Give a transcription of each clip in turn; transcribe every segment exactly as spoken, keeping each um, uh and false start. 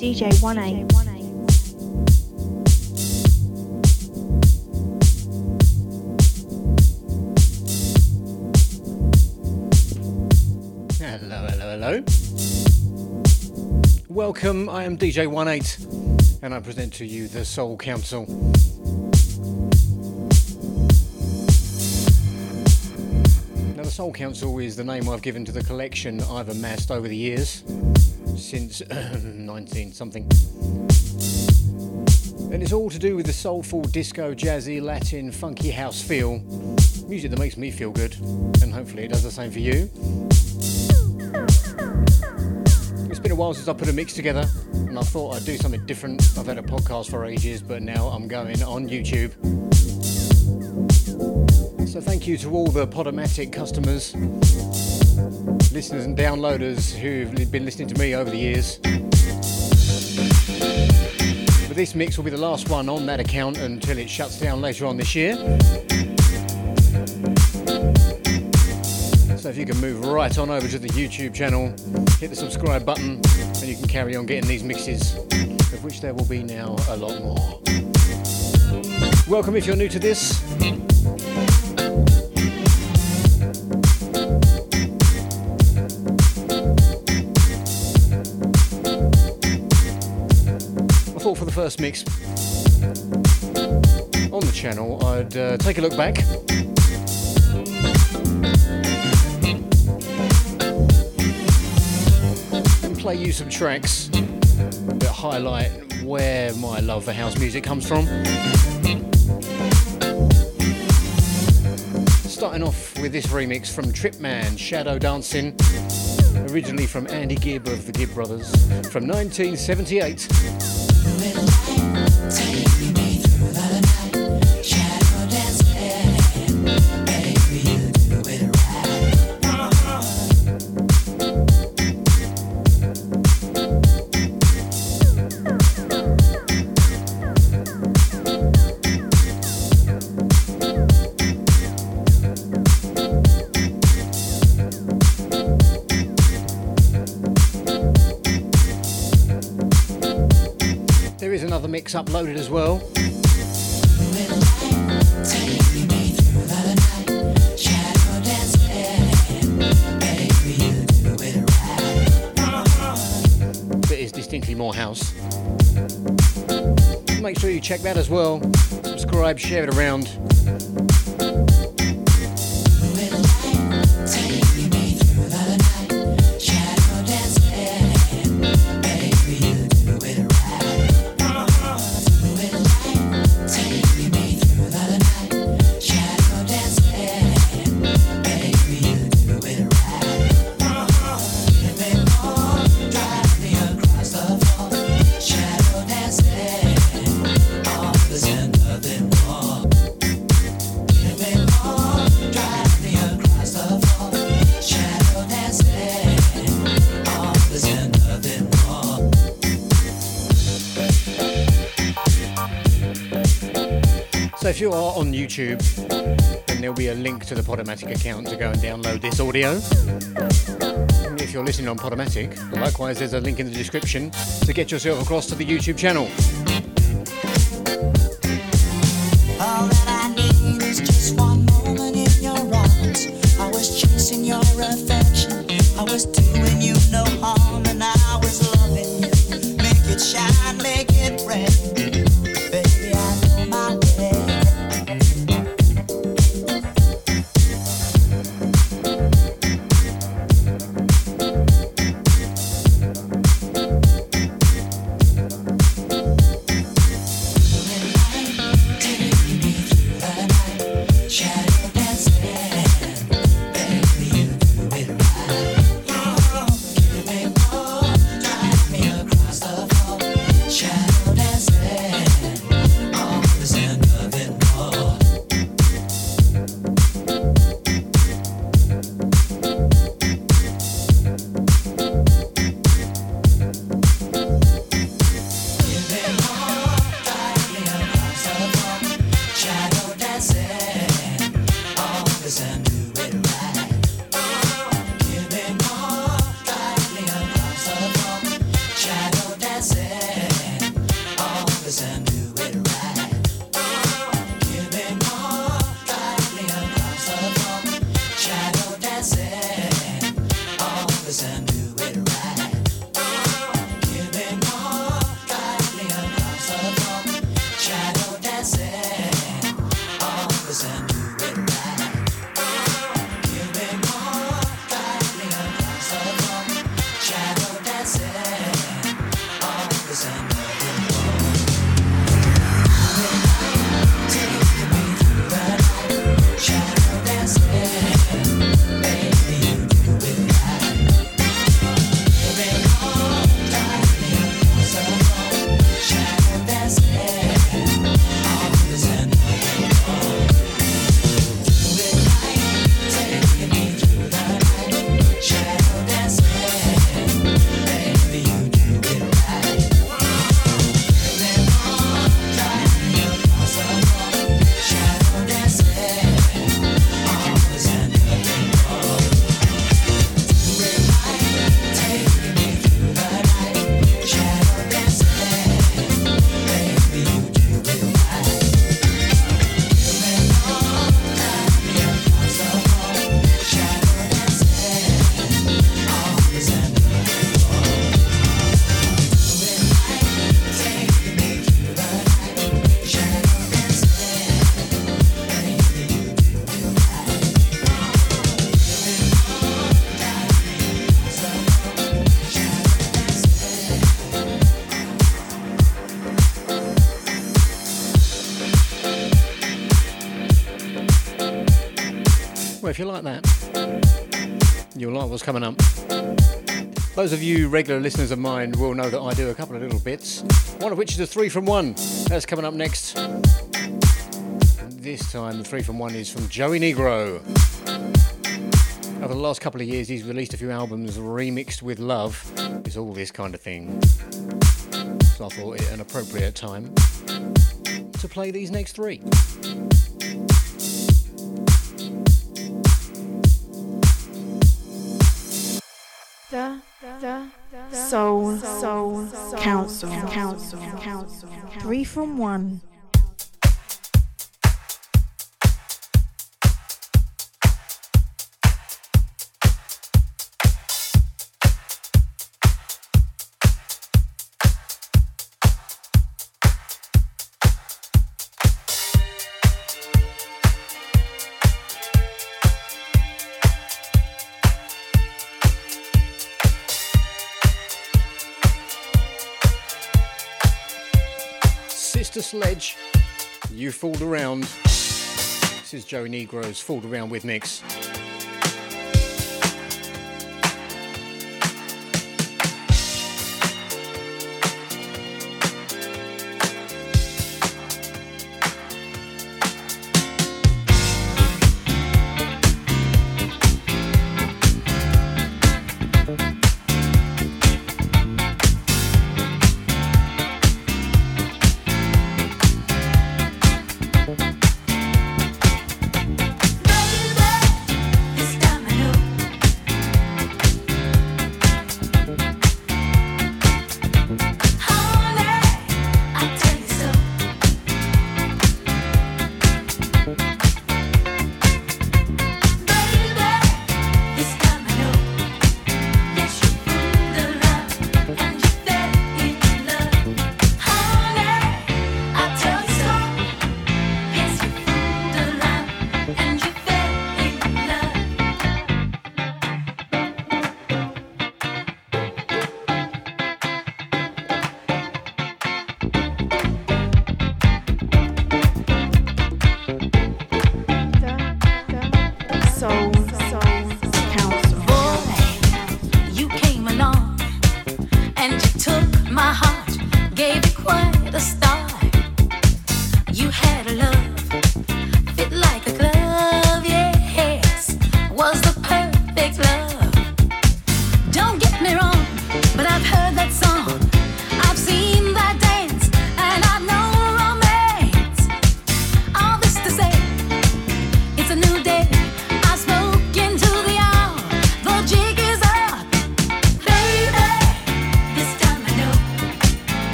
D J one eight. Hello, hello, hello. Welcome, I am D J one eight and I present to you the Soul Council. Now, the Soul Council is the name I've given to the collection I've amassed over the years, since nineteen something. And it's all to do with the soulful, disco, jazzy, Latin, funky house feel. Music that makes me feel good, and hopefully it does the same for you. It's been a while since I put a mix together, and I thought I'd do something different. I've had a podcast for ages, but now I'm going on YouTube. So thank you to all the Podomatic customers, listeners and downloaders who've been listening to me over the years. But this mix will be the last one on that account until it shuts down later on this year. So if you can move right on over to the YouTube channel, hit the subscribe button, and you can carry on getting these mixes, of which there will be now a lot more. Welcome if you're new to this. I thought for the first mix on the channel, I'd uh, take a look back. Play you some tracks that highlight where my love for house music comes from. Starting off with this remix from Tripman, Shadow Dancing, originally from Andy Gibb of the Gibb Brothers, from nineteen seventy-eight. Mix uploaded as well. That is distinctly more house. Make sure you check that as well. Subscribe, share it around. So if you are on YouTube, then there'll be a link to the Podomatic account to go and download this audio. And if you're listening on Podomatic, likewise there's a link in the description to get yourself across to the YouTube channel. All that I need is just one moment in your arms. I was chasing your affection, I was doing you no harm, and I was loving you. Make it shine, make it rain. Baby, I know my way. if you like that, you'll like what's coming up. Those of you regular listeners of mine will know that I do a couple of little bits, one of which is a three from one. That's coming up next. This time the three from one is from Joey Negro. Over the last couple of years he's released a few albums remixed with love. It's all this kind of thing. So I thought it an appropriate time to play these next three. The, the, the Soul, Soul, Council, Council, Council, three from one. Sledge, you fooled around. This is Joey Negro's Fooled Around with mix. Baby,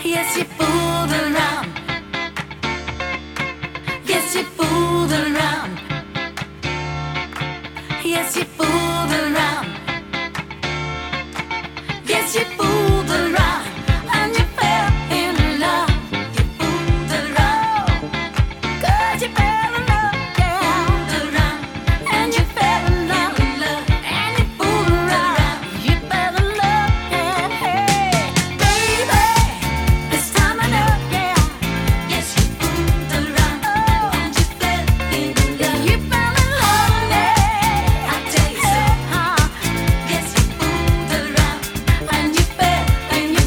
Yes, you fooled around. Yes, you fooled around. Yes, you fooled around. Yes, you fooled around. And you fell in love. You fooled around. 'Cause you fell in love, yeah. Fooled around. And you fell in love. And you fooled around. You fell in love, yeah. Hey, baby, this time I know, yeah. Yes, you fooled around. Oh, and you fell in love. You fell in love, yeah. I tell you so, huh? Yes, you fooled around. And you fell, and you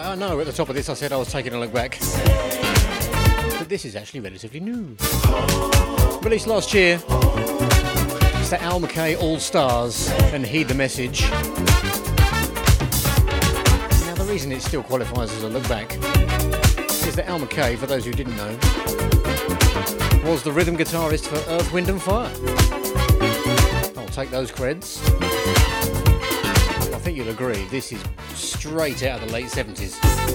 I know at the top of this I said I was taking a look back. But this is actually relatively new. Released last year. It's the Al McKay All Stars and Heed the Message. Now the reason it still qualifies as a look back is that Al McKay, for those who didn't know, was the rhythm guitarist for Earth, Wind and Fire. I'll take those creds. I think you'll agree, this is straight out of the late seventies.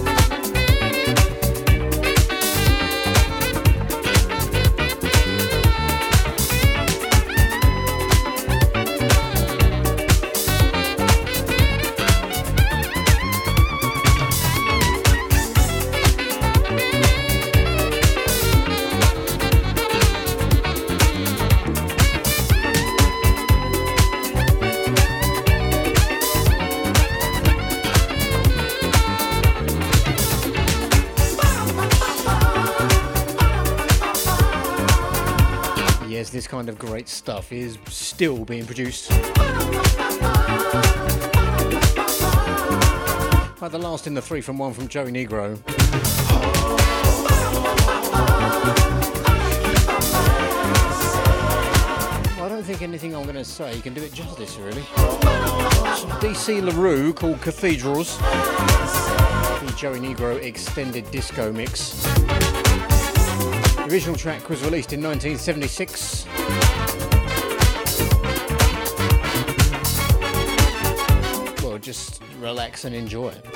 This kind of great stuff is still being produced. Like the last in the three from one from Joey Negro. I don't think anything I'm going to say can do it justice, really. Some D C LaRue called Cathedrals. The Joey Negro extended disco mix. The original track was released in nineteen seventy-six. Well, just relax and enjoy it.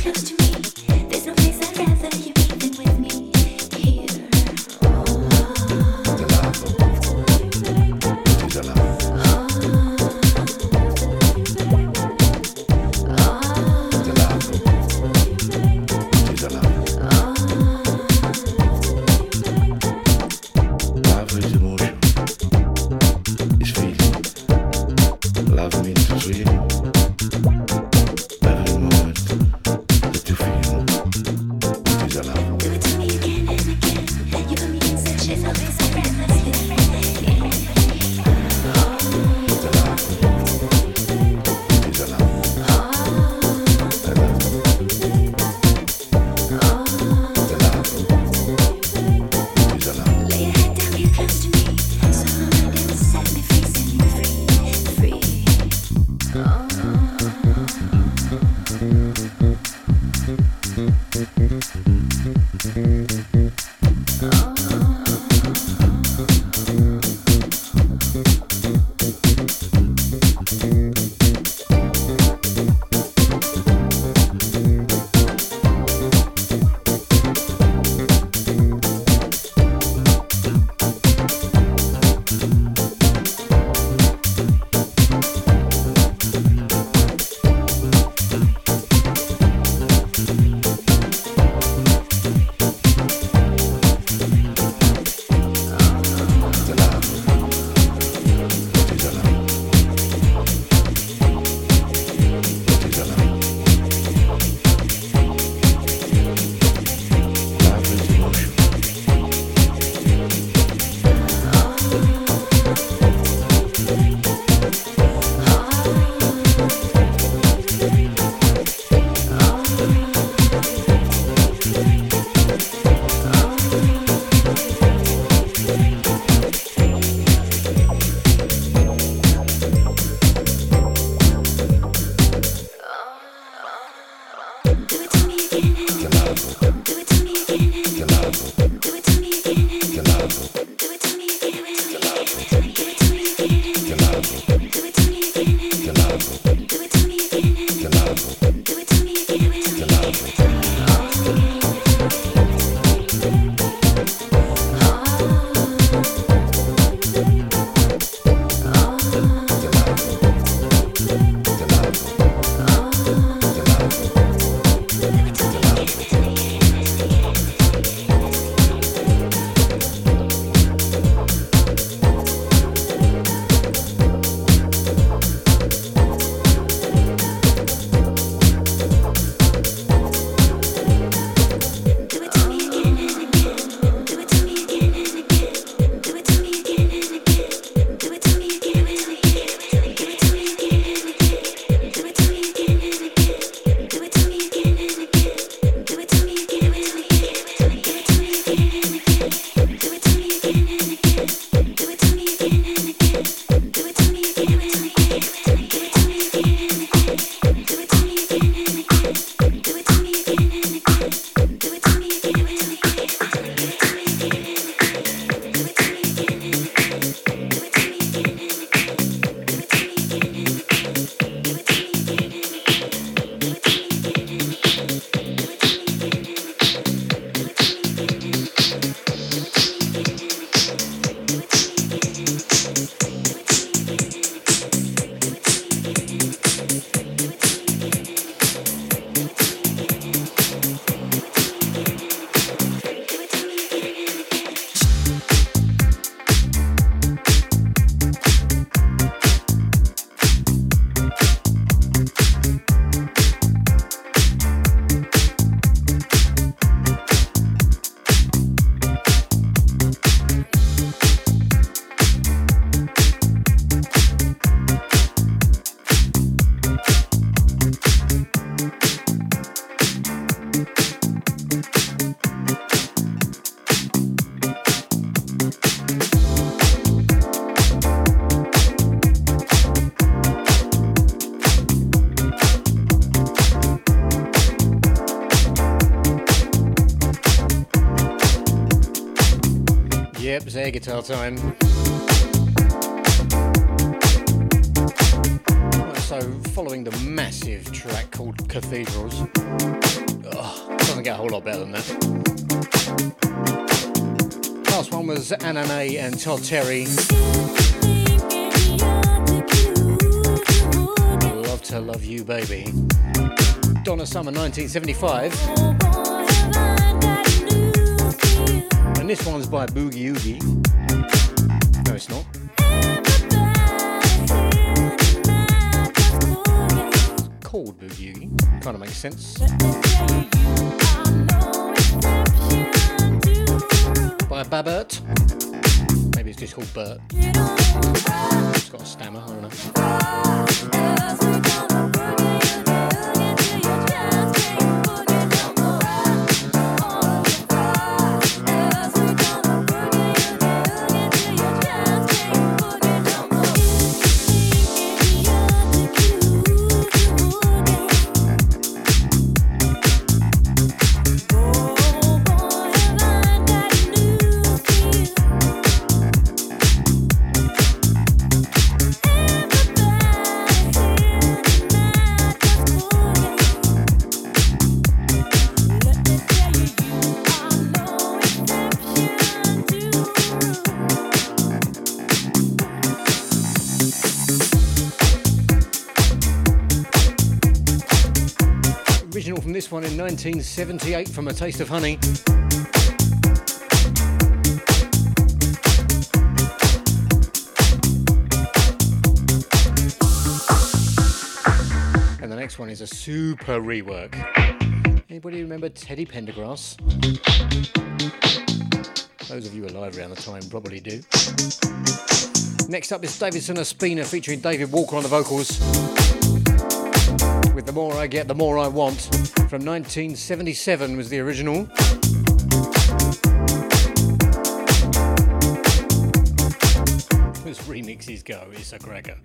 Yep, it's air guitar time. Right, so So, following the massive track called Cathedrals, ugh, doesn't get a whole lot better than that. Last one was Anane and Todd Terry. Love to Love You Baby. Donna Summer nineteen seventy-five. And this one's by Boogie Oogie. No, it's not. It's called Boogie Oogie. Kind of makes sense. By Babert. Maybe it's just called Bert. It's got a stammer, I don't know. From this one in nineteen seventy-eight from A Taste of Honey. And the next one is a super rework. Anybody remember Teddy Pendergrass? Those of you alive around the time probably do. Next up is Davidson Ospina featuring David Walker on the vocals. With The More I Get, The More I Want. From nineteen seventy-seven was the original. As remixes go, it's a cracker.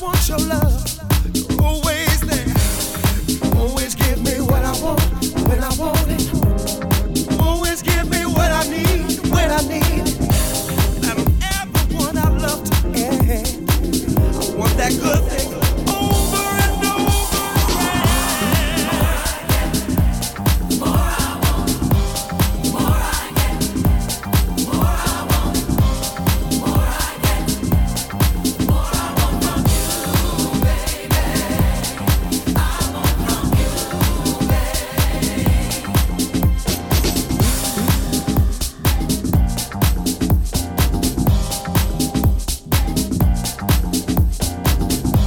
want your love. You're always there. You always give me what I want when I want it. You always give me what I need when I need it. And I don't ever want our love to end. I want that good thing over and over again. The more I get, the more I want. The more I get, the more I want. The more I get, the more I want from you, baby. I want from you, baby.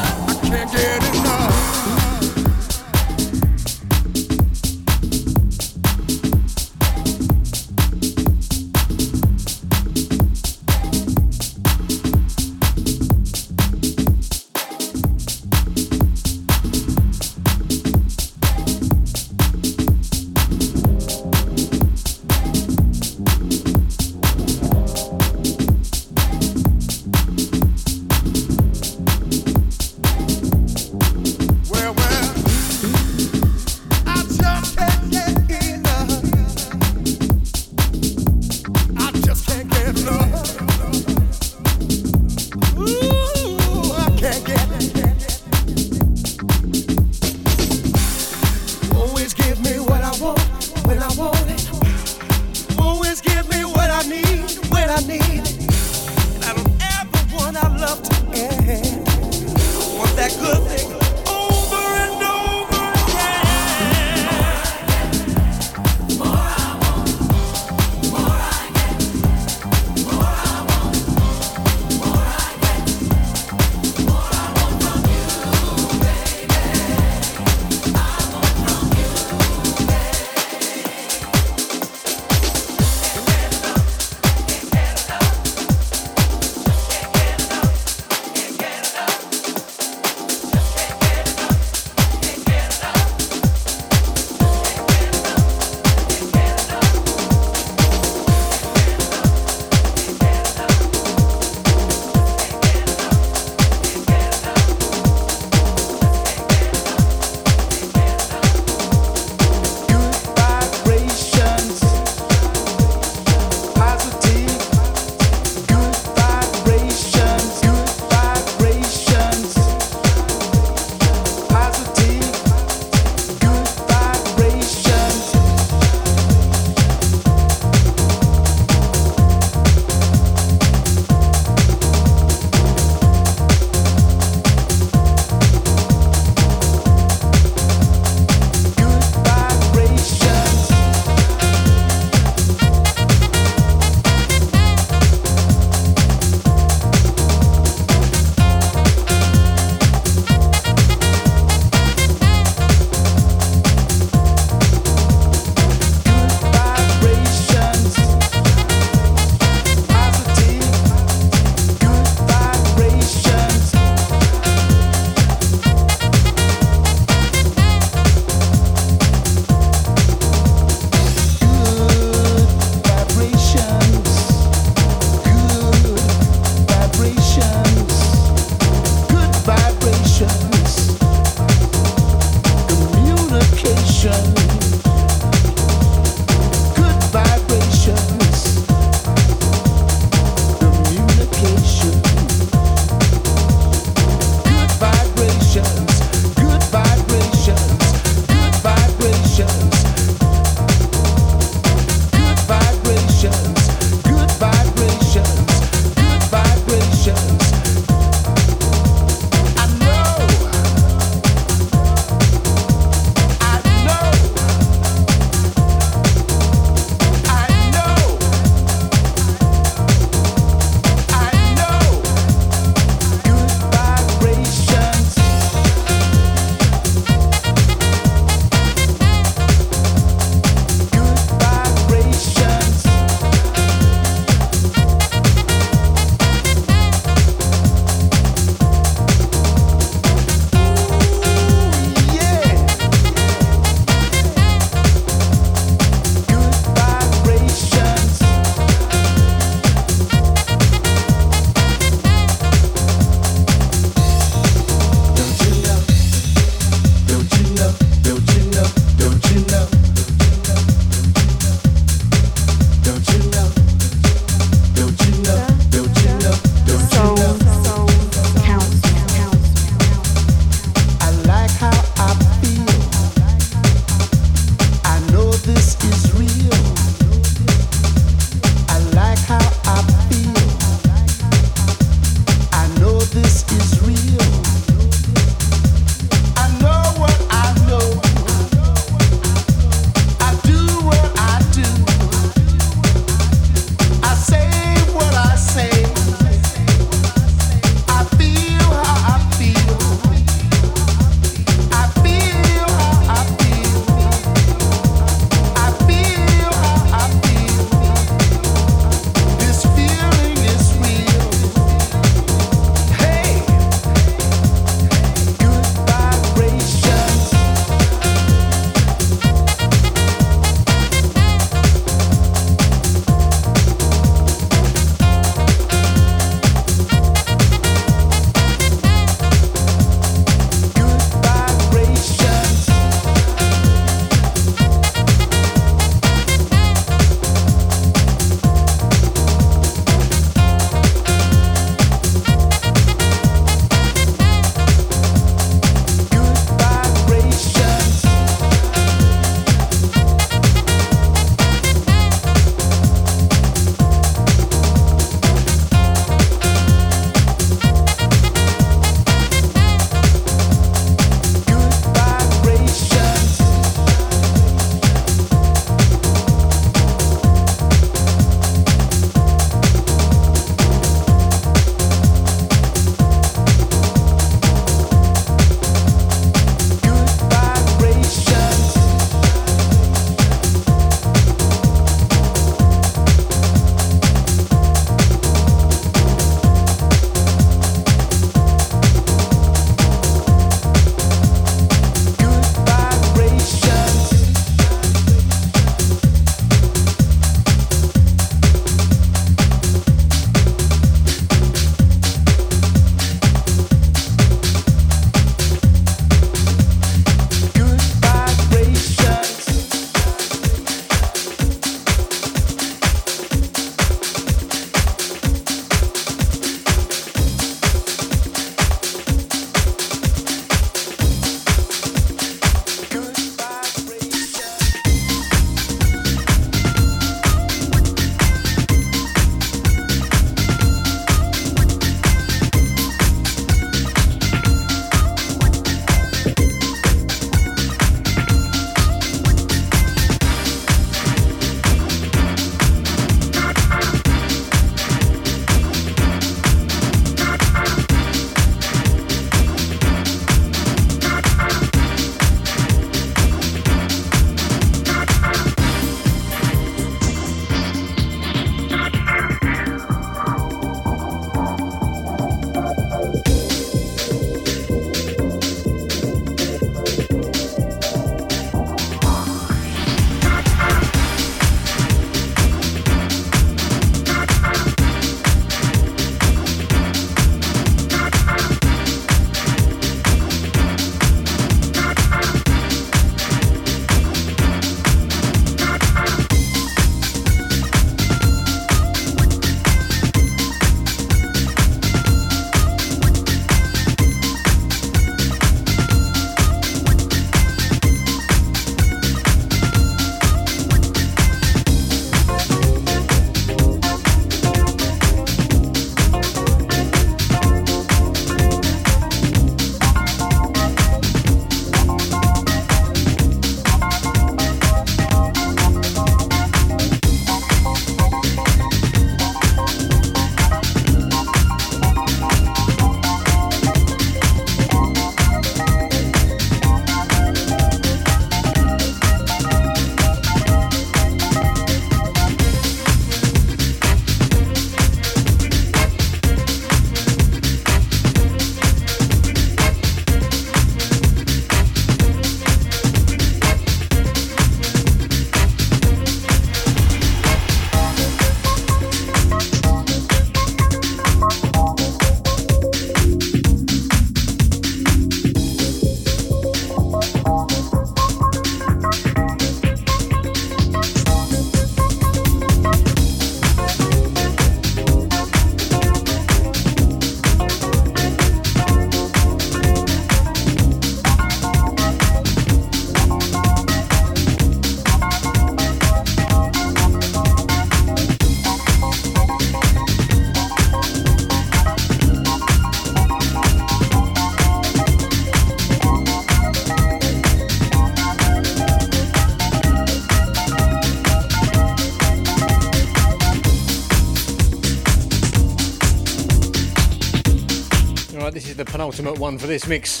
Right, this is the penultimate one for this mix.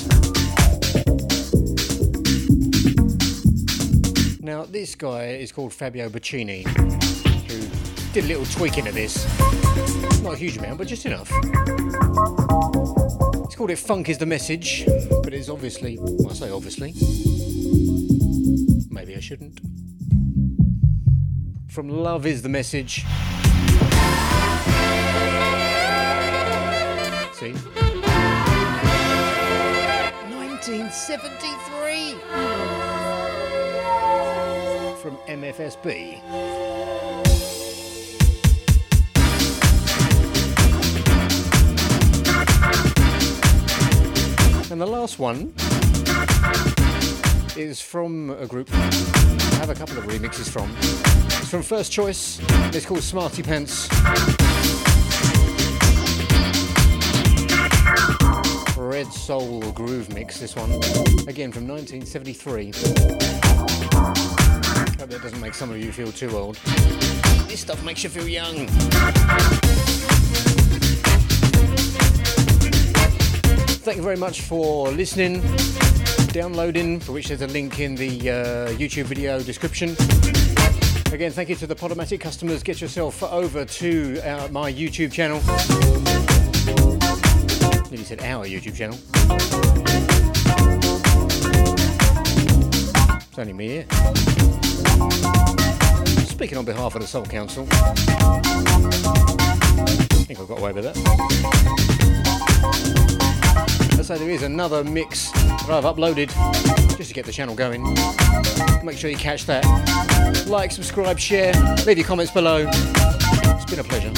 Now, this guy is called Fabio Boccini, who did a little tweaking of this. Not a huge amount, but just enough. He's called it Funk is the Message, but it's obviously, well, I say obviously, maybe I shouldn't. From Love is the Message. See? nineteen seventy-three! From M F S B. And the last one is from a group I have a couple of remixes from. It's from First Choice. It's called Smarty Pants. Red Soul Groove Mix, this one. Again from nineteen seventy-three. Hope that doesn't make some of you feel too old. This stuff makes you feel young. Thank you very much for listening, downloading, for which there's a link in the uh, YouTube video description. Again, thank you to the Podomatic customers. Get yourself over to uh, my YouTube channel. Nearly said our YouTube channel. It's only me here. Speaking on behalf of the Soul Council. I think I got away with that. Let's say there is another mix that I've uploaded just to get the channel going. Make sure you catch that. Like, subscribe, share, leave your comments below. It's been a pleasure.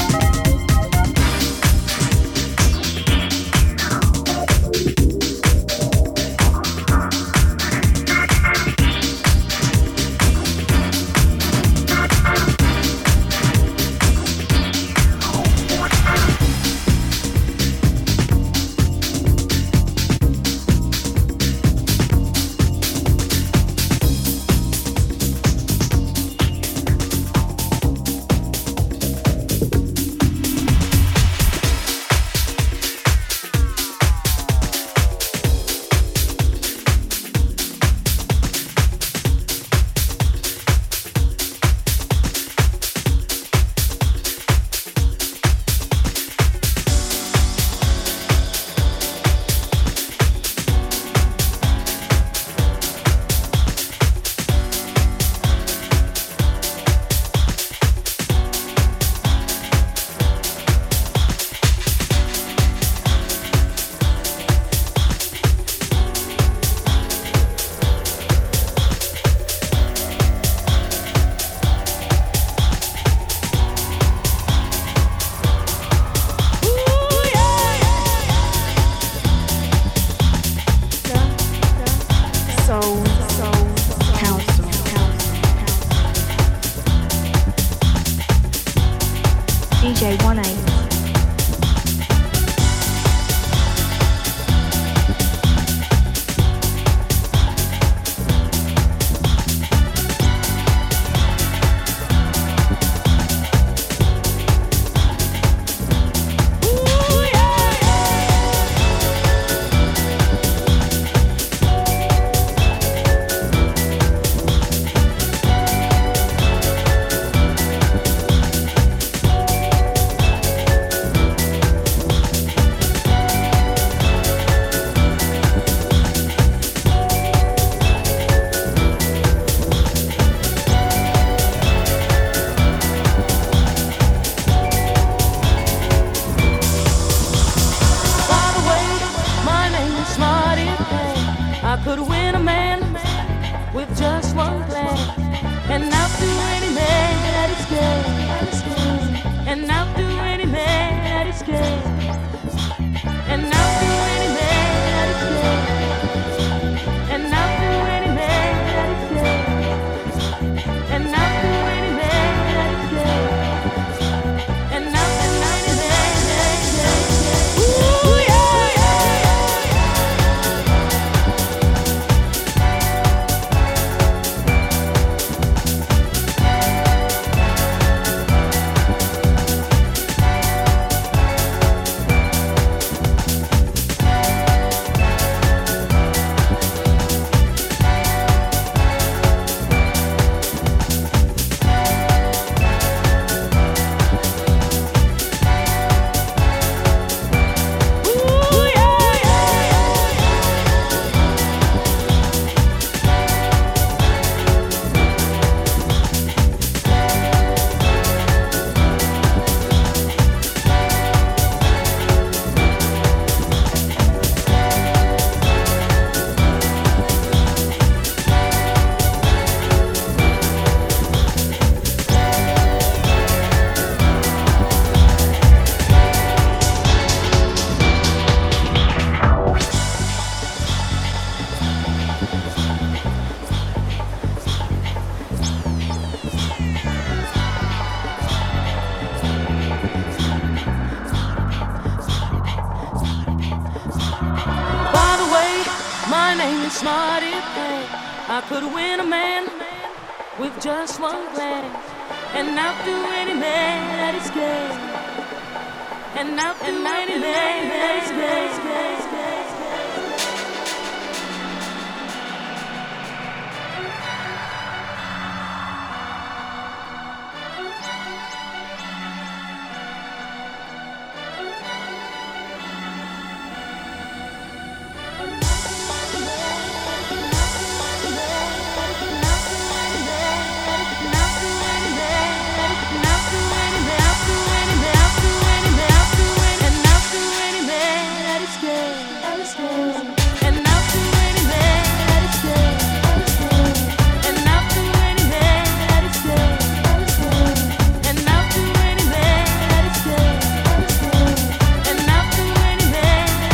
name is Smarty Pants. I could win a man with just one glance, and outdo any man that is gay, and outdo any man that is gay.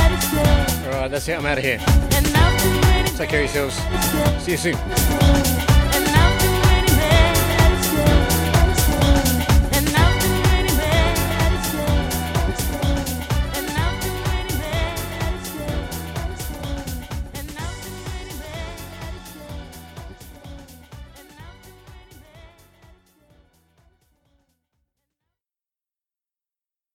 That's it, I'm out of here. Take care of yourselves. See you soon.